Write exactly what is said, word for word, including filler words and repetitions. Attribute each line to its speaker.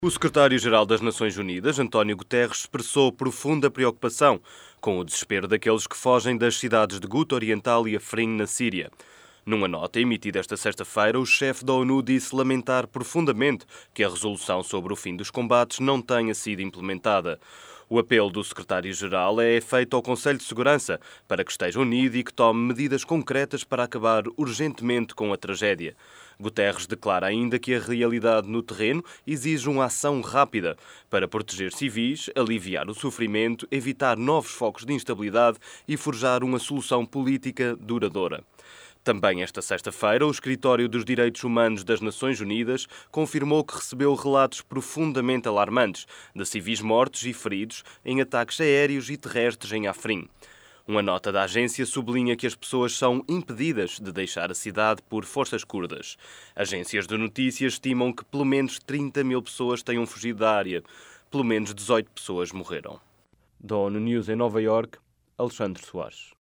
Speaker 1: O secretário-geral das Nações Unidas, António Guterres, expressou profunda preocupação com o desespero daqueles que fogem das cidades de Ghouta Oriental e Afrin, na Síria. Numa nota emitida esta sexta-feira, o chefe da ONU disse lamentar profundamente que a resolução sobre o fim dos combates não tenha sido implementada. O apelo do secretário-geral é feito ao Conselho de Segurança para que esteja unido e que tome medidas concretas para acabar urgentemente com a tragédia. Guterres declara ainda que a realidade no terreno exige uma ação rápida para proteger civis, aliviar o sofrimento, evitar novos focos de instabilidade e forjar uma solução política duradoura. Também esta sexta-feira, o Escritório dos Direitos Humanos das Nações Unidas confirmou que recebeu relatos profundamente alarmantes de civis mortos e feridos em ataques aéreos e terrestres em Afrin. Uma nota da agência sublinha que as pessoas são impedidas de deixar a cidade por forças curdas. Agências de notícias estimam que pelo menos trinta mil pessoas tenham fugido da área. Pelo menos dezoito pessoas morreram. Da ONU News em Nova Iorque, Alexandre Soares.